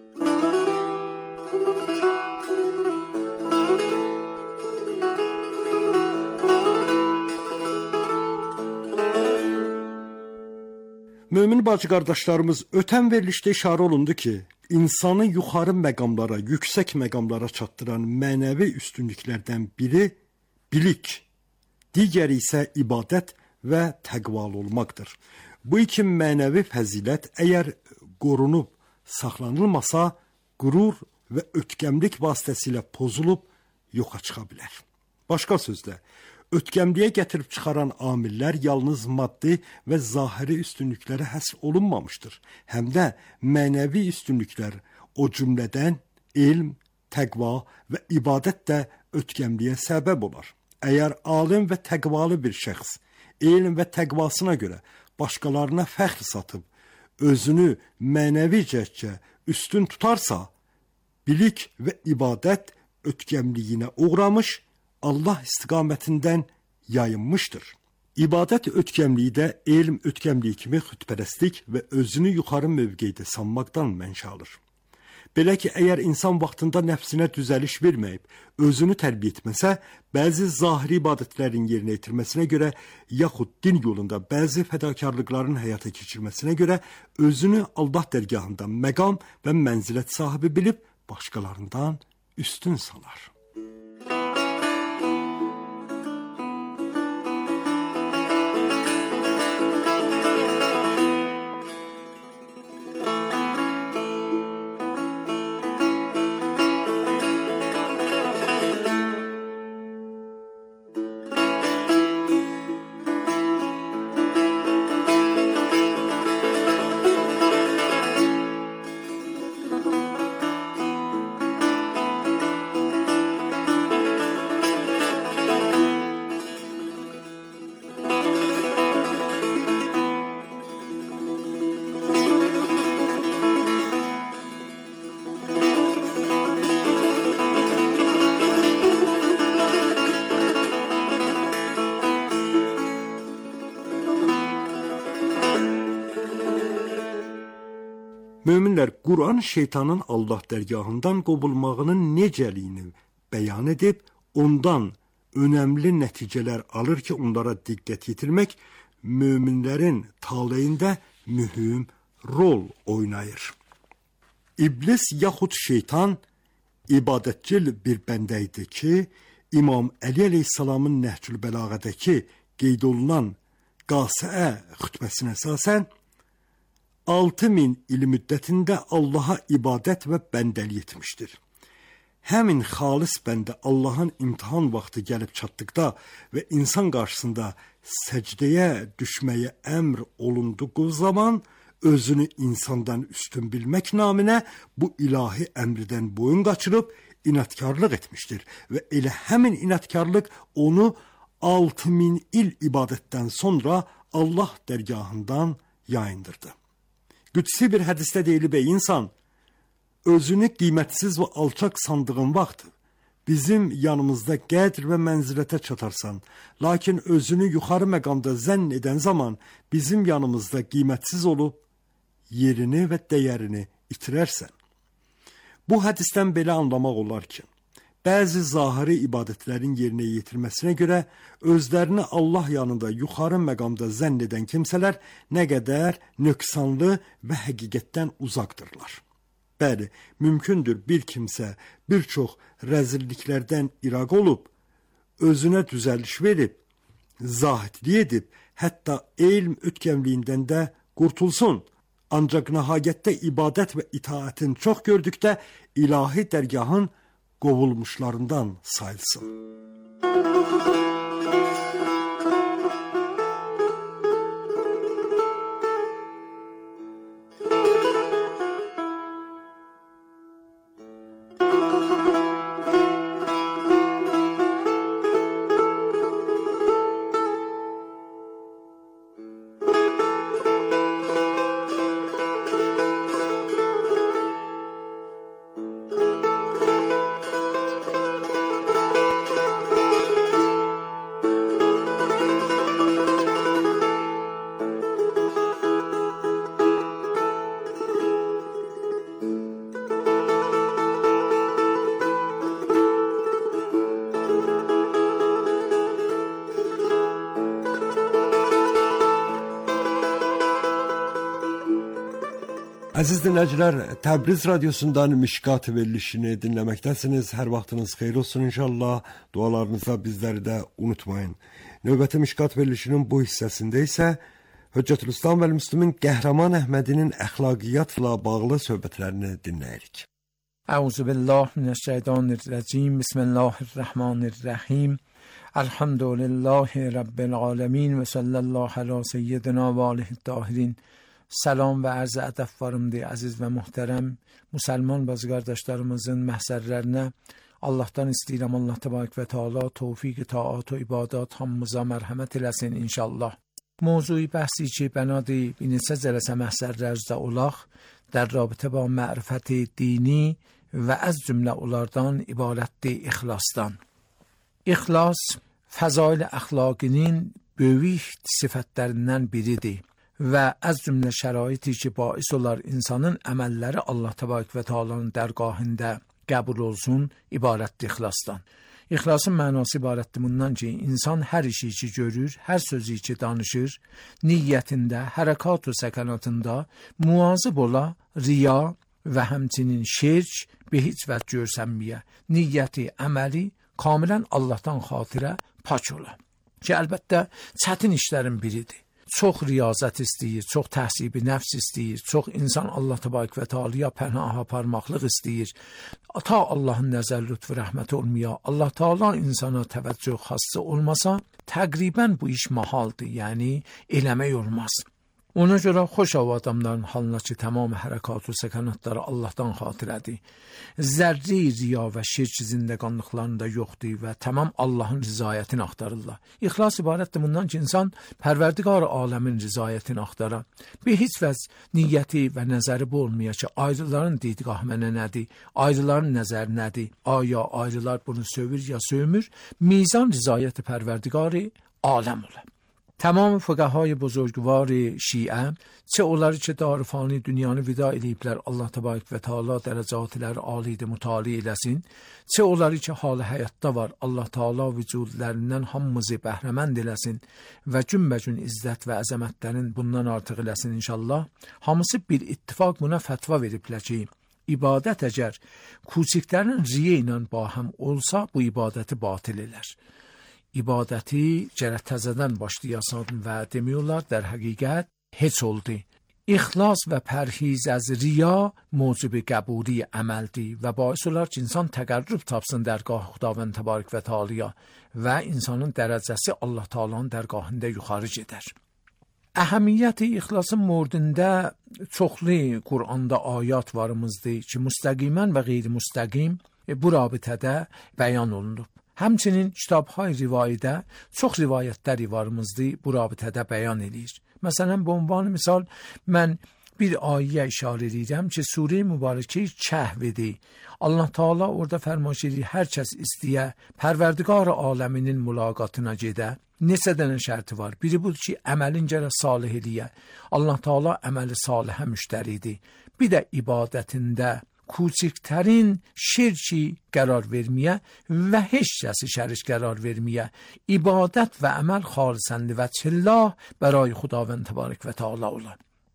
Mömin bacı qardaşlarımız, ötən verilişdə işarə olundu ki, insanı yuxarı məqamlara, yüksək məqamlara çatdıran mənəvi üstünlüklərdən biri bilik, digəri isə ibadət və təqvalı olmaqdır. Bu iki mənəvi fəzilət əgər qorunub saxlanılmasa, qürur və ötkəmlik vasitəsilə pozulub yoxa çıxa bilər. Başqa sözlə, ötkəmliyə gətirib çıxaran amillər yalnız maddi və zahiri üstünlüklərə həsr olunmamışdır. Həm də mənəvi üstünlüklər, o cümlədən elm, təqva və ibadət də ötkəmliyə səbəb olar. Əgər alim və təqvalı bir şəxs elm və təqvasına görə başqalarına fəxr satıb, özünü mənəvi cəhətcə üstün tutarsa, bilik və ibadət ötkəmliyinə uğramış, Allah istiqamətindən yayınmışdır. İbadət ötkəmliyi də elm ötkəmliyi kimi xütpərəstlik və özünü yuxarı mövqeydə sanmaqdan mənşə alır. Belə ki, əgər insan vaxtında nəfsinə düzəliş verməyib, özünü tərbiyə etməsə, bəzi zahiri ibadətlərin yerinə yetirməsinə görə, yaxud din yolunda bəzi fədakarlıqların həyata keçirməsinə görə, özünü Allah dərgahında məqam və mənzilət sahibi bilib, başqalarından üstün salar. Möminlər Quran şeytanın Allah dərgahından qovulmağının necəliyini bəyan edib, ondan önəmli nəticələr alır ki, onlara diqqət yetirmək möminlərin taleyində mühüm rol oynayır. İblis yaxud şeytan ibadətcil bir bəndə idi ki, İmam Əli əleyhissalamın Nəhcül Bəlağədəki qeyd olunan Qasiə xütbəsinə əsasən 6000 il müddətində Allaha ibadət və bəndəlik etmişdir. Həmin xalis bəndə Allahın imtihan vaxtı gəlib çatdıqda və insan qarşısında səcdəyə düşməyə əmr olunduğu zaman özünü insandan üstün bilmək naminə bu ilahi əmrdən boyun qaçırıb inatkarlıq etmişdir və elə həmin inatkarlıq onu 6000 il ibadətdən sonra Allah dərgahından yayındırdı. Qüdsi bir hədisdə deyilib, ey insan, özünü qiymətsiz və alçaq sandığın vaxt bizim yanımızda qədr və mənzilətə çatarsan, lakin özünü yuxarı məqamda zənn edən zaman bizim yanımızda qiymətsiz olub, yerini və dəyərini itirərsən. Bu hədisdən belə anlamaq olar ki, bəzi zahiri ibadətlərin yerinə yetirməsinə görə özlərini Allah yanında yuxarı məqamda zənn edən kimsələr nə qədər nöqsanlı və həqiqətdən uzaqdırlar. Bəli, mümkündür bir kimsə bir çox rəzilliklərdən iraq olub, özünə düzəliş verib, zahidlik edib, hətta elm ötkəmliyindən də qurtulsun. Ancaq nəhayətdə ibadət və itaətin çox gördükdə ilahi dərgahın qovulmuşlarından sayılsın. Əziz dinləyicilər, Təbriz radiosundan Mişqat verilişini dinləməkdəsiniz. Hər vaxtınız xeyir olsun inşallah. Dualarınızda bizləri də unutmayın. Növbəti Mişqat verilişinin bu hissəsində isə Hüccətülislam və Müslümin Qəhrəman Əhmədinin əxlaqiyyatla bağlı söhbətlərini dinləyirik. اعوذ بالله من الشیطان الرجیم بسم الله الرحمن الرحیم الحمد لله رب العالمین و صلی الله علی سیدنا و آله الطاهرین. Salam və ərz ədəb varımdır, əziz və muhtərəm müsəlman bazı qardaşlarımızın məhzərlərinə Allahdan istəyirəm, Allah təbarək və Teala tövfiq, taat و ibadat hamımıza mərhəmət eləsin inşallah. موضوعی بحثی که بنادی بینیسه جلسه محضرلرزده olaq در رابطه با معرفت dini və az cümlə onlardan ibarətdir ixlasdan. İxlas fəzail əxlaqinin böyük sifətlərindən biridir və az cümlə şəraiti ki bais olar insanın əməlləri Allah təbarək və Teala'nın dərgahında qəbul olsun ibarətdir ixlasdan. İxlasın mənası ibarətdir bundan ki, insan hər işi ki görür, hər sözü ki danışır, niyyətində, hərəkat və səkanatında muvazib ola, riya və həmçinin şirk bir heç vəd görsənməyə, niyyəti, əməli kamilən Allahdan xatirə pak ola. Ki, əlbəttə, çətin işlərin biridir. Çox riyazət istəyir, çox təhsibi nəfs istəyir, çox insan Allah təbarək və Teala'ya pənah aparmaqlıq istəyir. Ta Allahın nəzər lütfü rəhməti olmaya, Allah Teala insana təvəccüh xası olmasa, təqribən bu iş mahaldır, yəni eləmək olmaz. Ona görə xoş o adamların halına ki, tamam hərəkat və səkanatları Allahdan xatirədir. Zərri riya və şirk zindəqanlıqlarında yoxdur və tamam Allahın rizayətini axtarırlar. İxlas ibarətdir bundan ki, insan pərverdigar aləmin rizayətini axtara. Bir heç vəz niyyəti və nəzəri bu olmaya ki, ayrıların didgah mənə nədir, ayrıların nəzəri nədir, aya ayrılar bunu sövür ya sövmür, mizan rizayəti pərverdigarı aləm olar. Tamam fıqahay buzurgvar şiə, çə onları ki darifani dünyanı vida ediblər, Allah təbarək və Teala dərəcatləri alidə mütali eləsin, çə onları ki halı həyatda var, Allah Teala vücudlərindən hamımızı bəhrəmənd eləsin və cümbəcün izzət və əzəmətlərin bundan artıq eləsin inşallah. Hamısı bir ittifaq buna fətva veriblər ki, ibadət əgər küçüklərin riyə ilə bahəm olsa, bu ibadəti batil elər. İbadəti gərək təzədən başlayasan və demiyorlar, der həqiqət heç oldu. İxlas və pərhiz az riya mövcub qəbuli əməldir və bais olar ki, insan təqərrüb tapsın dərgah Xudavənd təbarək və Teala'ya və insanın dərəcəsi Allah Teala'nın dərgahında yuxarı gedər. Əhəmiyyəti ixlasın mövzusunda çoxlu Qur'anda ayat varımızdır ki, müstəqimən və qeyri-müstəqim bu rabitədə bəyan olunub. Həmçinin kitabhay rivayədə çox rivayətlər varımızdır bu rabitədə bəyan edir. Məsələn, bu ünvan misal mən bir ayəyə işarə edirəm ki, Sure Mübarəkə Kəhvdir. Allah Teala orada fərmaş edir, hər kəs istəyə Pərverdigar aləminin mülaqatına gedə. Neçə dənə şərti var. Biri budur ki, əməlin gərək salih eləyə. Allah Teala əməli salihə müştəridir. Bir də ibadətində küçüklərin şirki qərar verməyə və heç kəsi şərik qərar verməyə, ibadət və əməl xalisəndi və çillah bəray Xudavənd təbarək və Teala olar.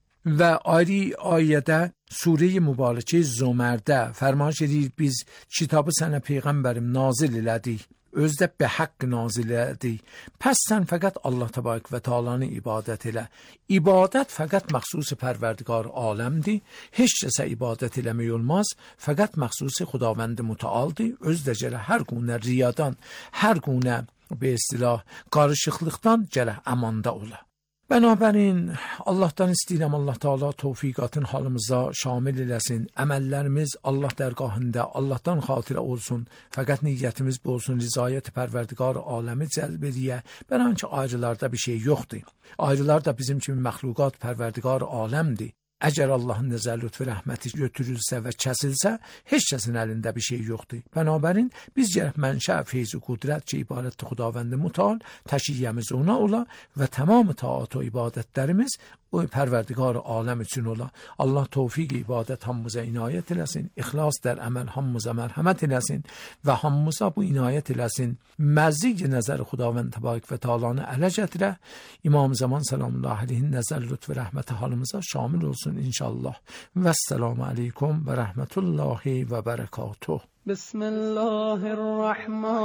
Və ayrı ayədə Sure-i Mübarəkə Zömərdə fərmaş edir, biz kitabı sənə Peyğəmbərim nazil elədik. Özdə be haqq nazil elədik. Pəs sən fəqət Allah təbarək və Teala'nı ibadət elə. İbadət fəqət məxsusi pərverdigar aləmdir. Heç kəsə ibadət eləmək olmaz. Fəqət məxsusi Xudavənd mütəaldır. Özdə gələ hər günə riyadan, hər günə be istilah qarışıqlıqdan gələ əmanda ola. Bənabərin Allahdan istəyirəm, Allah Teala tövfiqatın halımıza şamil eləsin. Əməllərimiz Allah dərgahında Allahdan xatirə olsun. Fəqət niyyətimiz bu olsun, rizayət pərverdigar aləmi cəlb ediyə. Bələn ki, ayrılarda bir şey yoxdur. Ayrılar da bizim kimi məxluqat pərverdigar aləmdir. Əgər Allahın nəzər lütfü rəhməti götürülsə və kəsilsə, heç kəsin əlində bir şey yoxdur. Bənabərin biz gərək mənşə feyz-i qudrət ki, ibadət Xudavənd mütal, təşiyyəmiz ona ola və tamam taat və ibadətlərimiz o pərverdigar aləm üçün ola. Allah tövfiq ibadət hamımıza inayət eləsin, ixlas der əməl hamımıza mərhəmət eləsin və hamımıza bu inayət eləsin. Məzzi nəzər Xudavənd təbarək və Teala'nı ələ gətirə, İmam Zaman salamullah aleyhin nəzər lütfü rəhməti halımıza şamil olsun inşallah. Vəssalamu aleykum və rəhmətullahi və bərəkatuh.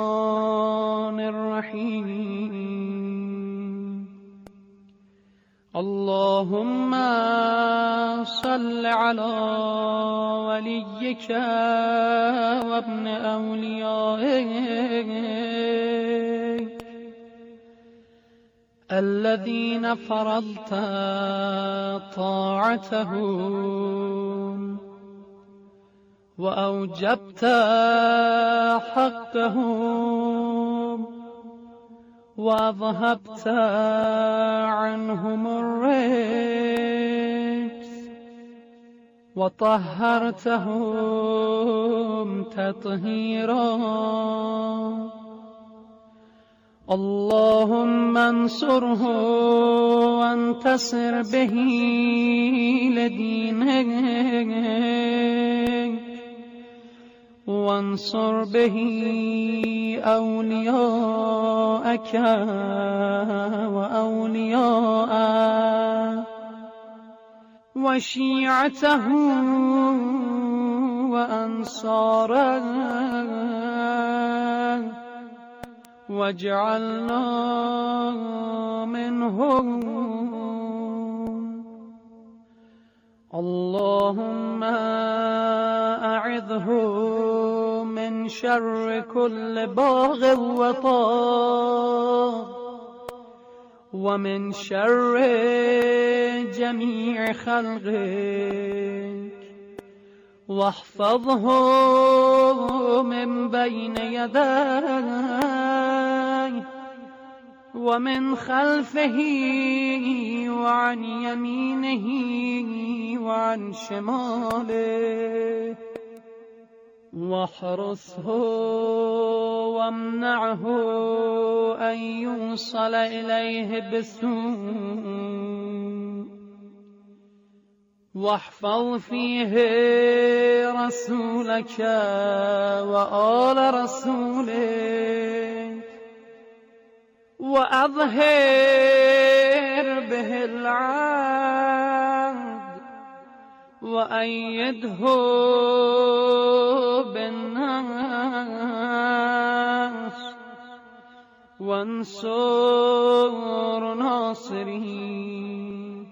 Bismillahirrahmanirrahim. اللهم صل على وليك وابن أوليائك الذين فرضت طاعتهم وأوجبت حقهم وأذهبت عنهم الرجس وطهرتهم تطهيرا. اللهم انصره وانتصر به لدينك وانصر به أولياءك وأولياءك وشيعته وأنصاره واجعلنا منهم. اللهم أعذه من شر كل باغ وطاغ ومن شر جميع خلقك واحفظه من بين يديه ومن خلفه وعن يمينه وعن شماله واحرسه وامنعه أن يوصل إليه بسوء واحفظ فيه رسولك وآل رسولك وأظهر به العهد وأيده بالناس وانصر ناصرين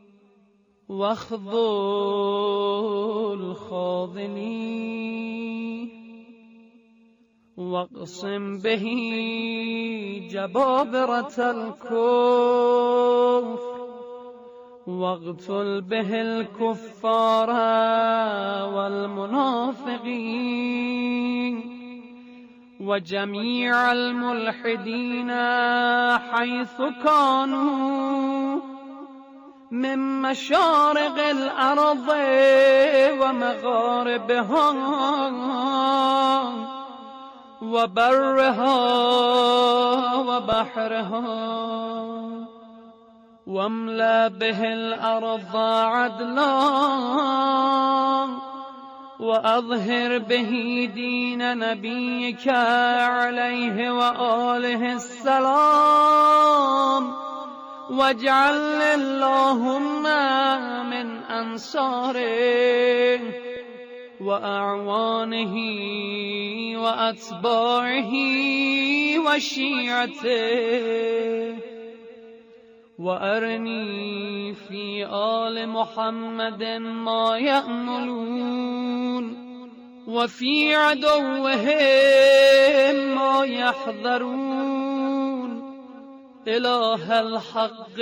واخذل خاذلين واقسم به جبابرة الكفر واقتل به الكفار والمنافقين وجميع الملحدين حيث كانوا من مشارق الأرض ومغاربها وبرها وبحرها واملأ به الأرض عدلا وأظهر به دين نبيك عليه وآله السلام واجعل اللهم من أنصاره وأعوانه وأتباعه وشيعته وأرني في آل محمد ما يأملون وفي عدوهم ما يحذرون إله الحق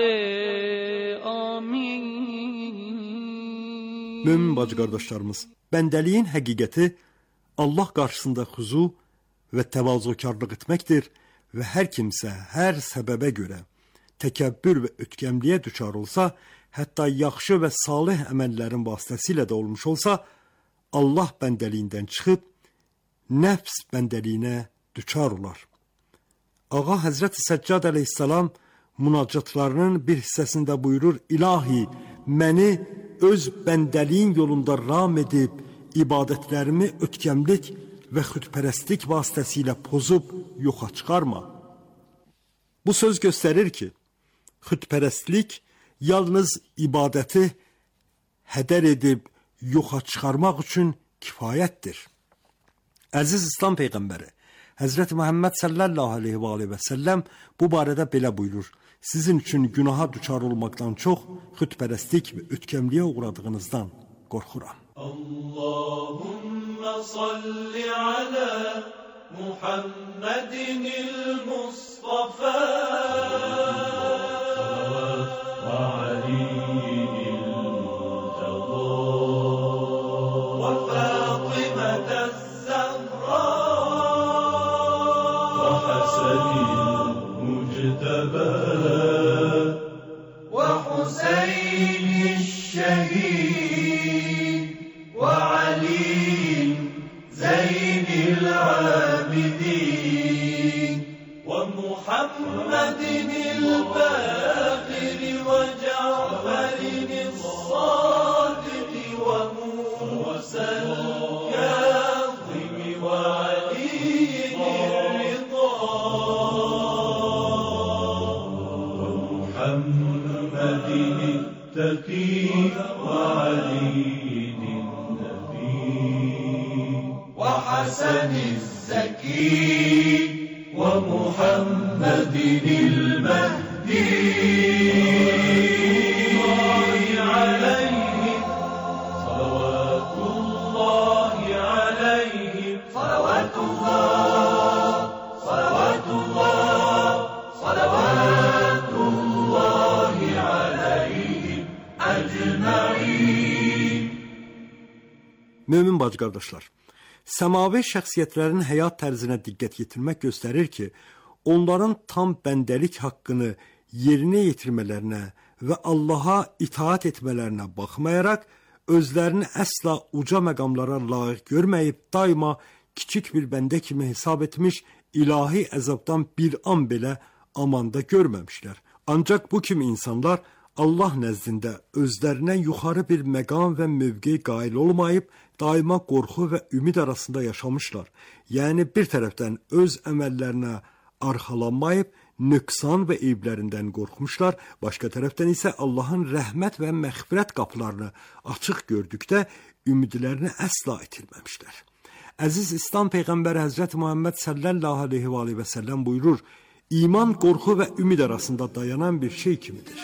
آمين. Mömin bacı qardaşlarımız, bəndəliyin həqiqəti Allah qarşısında xuzu və təvazökarlıq etməkdir və hər kimsə hər səbəbə görə təkəbbür və ötkəmliyə düçar olsa, hətta yaxşı və salih əməllərin vasitəsilə də olmuş olsa, Allah bəndəliyindən çıxıb nəfs bəndəliyinə düçar olar. Ağa Həzrət Səccad əleyhissalam münacatlarının bir hissəsində buyurur: İlahi, məni öz bəndəliyin yolunda ram edib, ibadətlərimi ötkəmlik və xudpərəstlik vasitəsilə pozub yoxa çıxarma. Bu söz göstərir ki, xudpərəstlik yalnız ibadəti hədər edib yoxa çıxarmaq üçün kifayətdir. Əziz İslam Peyğəmbəri Həzrət Muhammed sallallahu aleyhi və səlləm bu barədə belə buyurur: Sizin üçün günaha düçar olmaqdan çox xütpərəstlik və ötkəmliyə uğradığınızdan qorxuram. Allahümme salli ala Muhammedinil Mustafa ve Ali'il Murtada ve Fatime'z Zahra ve Hasanil Mucteba ve Hüseyin'il Şehid ve Ali Zeynil Abidin ve Muhammedinil Bakir ve Cafer'inil Sadik ve Musa'l Kazim ve Ali'nir Rıza ve Muhammedinil Taqi ve Ali'nir وحسن الزكي ومحمد المهدي عليهم صلوات الله عليهم صلوات الله صلوات الله صلوات الله عليهم أجمعين. Mömin bacı qardaşlar, səmavi şəxsiyyətlərin həyat tərzinə diqqət yetirmək göstərir ki, onların tam bəndəlik haqqını yerinə yetirmələrinə və Allaha itaat etmələrinə baxmayaraq, özlərini əsla uca məqamlara layiq görməyib, daima kiçik bir bəndə kimi hesab etmiş, ilahi əzabdan bir an belə amanda görməmişlər. Ancaq bu kimi insanlar Allah nəzdində özlərinə yuxarı bir məqam və mövqe qail olmayıb, daima qorxu və ümid arasında yaşamışlar. Yəni bir tərəfdən öz əməllərinə arxalanmayıb, nöqsan və eyblərindən qorxmuşlar, başqa tərəfdən isə Allahın rəhmət və məğfirət qapılarını açıq gördükdə ümidlərini əsla itirməmişlər. Əziz İslam Peyğəmbəri Həzrət Muhammed sallallahu aleyhi və səlləm buyurur: İman qorxu və ümid arasında dayanan bir şey kimidir.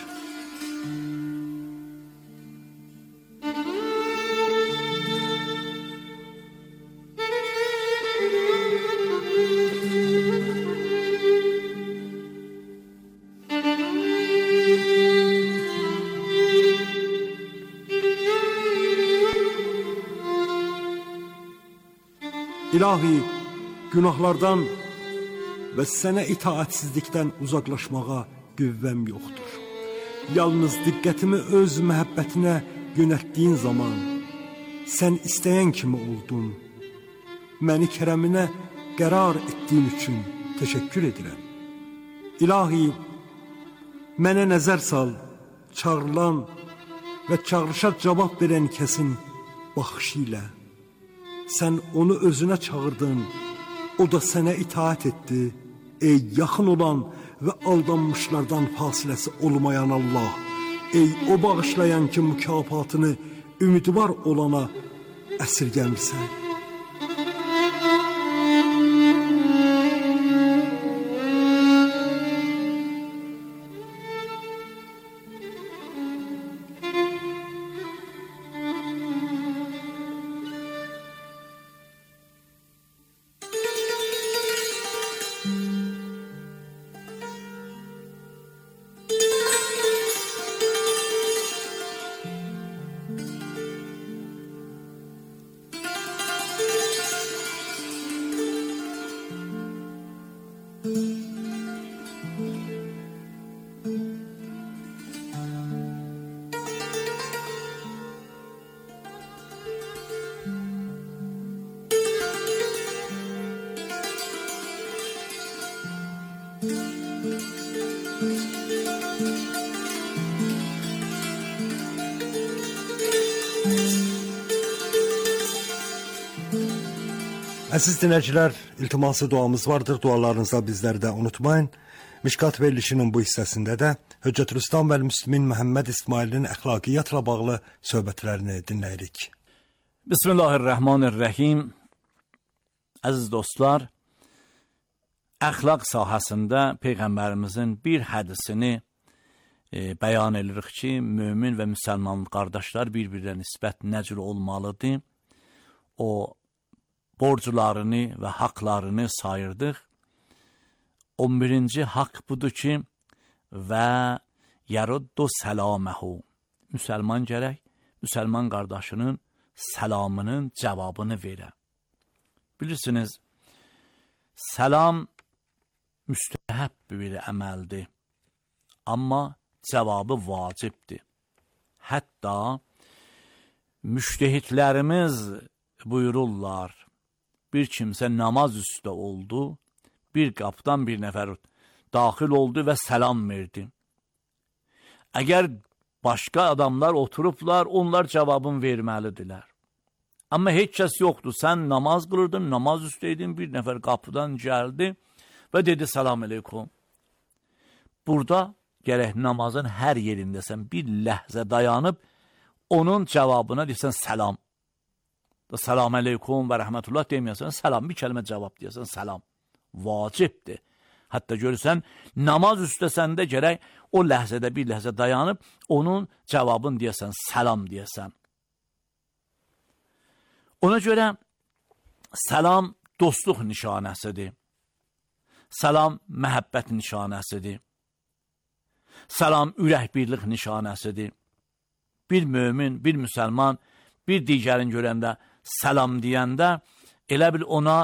İlahi, günahlardan və sənə itaatsizlikdən uzaqlaşmağa qüvvəm yoxdur. Yalnız diqqətimi öz məhəbbətinə yönəltdiyin zaman sən istəyən kimi oldun. Məni kərəminə qərar etdiyin üçün təşəkkür edirəm. İlahi, mənə nəzər sal, çağrılan və çağrışa cavab verən kəsin baxışı ilə. Sən onu özünə çağırdın, o da sənə itaat etdi. Ey yaxın olan və aldanmışlardan fasiləsi olmayan Allah, ey o bağışlayan ki mükafatını ümidvar olana əsirgəmirsən. Əziz dinləyicilər, iltiması duamız vardır. Dualarınızda bizləri də unutmayın. Mişkat verilişinin bu hissəsində də Hüccətülislam və Müslimin Məhəmməd İsmailin əxlaqiyyatla bağlı söhbətlərini dinləyirik. Bismillahirrahmanirrahim. Əziz dostlar, əxlaq sahəsində Peyğəmbərimizin bir hədisini bəyan edirik ki, mömin və müsəlman qardaşlar bir-birinə nisbət necür olmalıdır. O borclarını və haqlarını sayırdıq. 11-ci haqq budur ki, və yaruddu salaməhu. Müsəlman gərək, müsəlman qardaşının salamının cavabını verə. Bilirsiniz, salam müstəhəb bir əməldir, amma cavabı vacibdir. Hətta müştəhidlərimiz buyururlar, bir kimsə namaz üstə oldu, bir qapıdan bir nəfər daxil oldu və salam verdi. Əgər başqa adamlar oturublar, onlar cavabını verməlidirlər. Amma heç kəs yoxdur, sən namaz qılırdın, namaz üstəydin, bir nəfər qapıdan gəldi və dedi salam aleykum. Burada gərək namazın hər yerindəsən, bir ləhzə dayanıb, onun cavabına deyəsən salam. Salam aleykum və rəhmətullah deməyəsən, salam, bir kəlmə cavab deyəsən, salam. Vacibdir. Hətta görürsən, namaz üstəsəndə gərək o ləhzədə bir ləhzə dayanıb, onun cavabını deyəsən, salam deyəsən. Ona görə salam dostluq nişanəsidir. Salam məhəbbət nişanəsidir. Salam ürək birlik nişanəsidir. Bir mömin, bir müsəlman, bir digərin görəndə salam deyəndə elə bil ona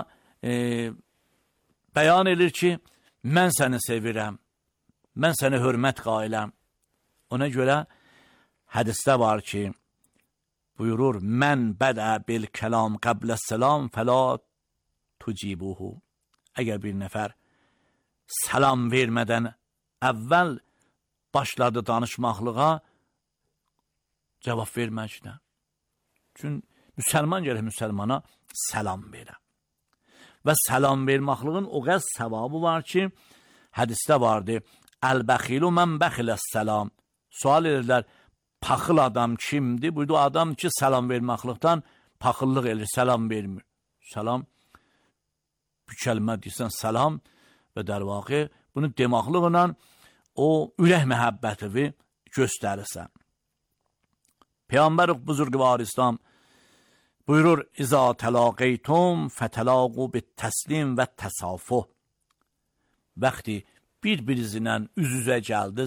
bəyan edir ki, mən səni sevirəm, mən səni hörmət qailəm. Ona görə hədisdə var ki, buyurur, mən bədə bil kəlam qəblə səlam fəla tucibuhu. Əgər bir nəfər salam vermədən əvvəl başladı danışmaqlığa, cavab verməklə. Çünki müsəlman gərək müsəlmana salam verə. Və salam vermaqlığın o qəz səvabı var ki, hədisdə vardı, əl-bəxilu mən bəxiləs salam. Sual edirlər, paxıl adam kimdir? Buydu adam ki, salam vermaqlıqdan paxıllıq edir, salam vermir. Salam, bir kəlmə deyirsən salam və der vaxı bunu demaqlıqla o ürək məhəbbətini göstərirsən. Peyğəmbər buzurgvar İslam buyurur, İza təlaqeytum fətəlaqu bit təslim və təsafuh. Vaxti bir-birinizlə üz-üzə gəldi,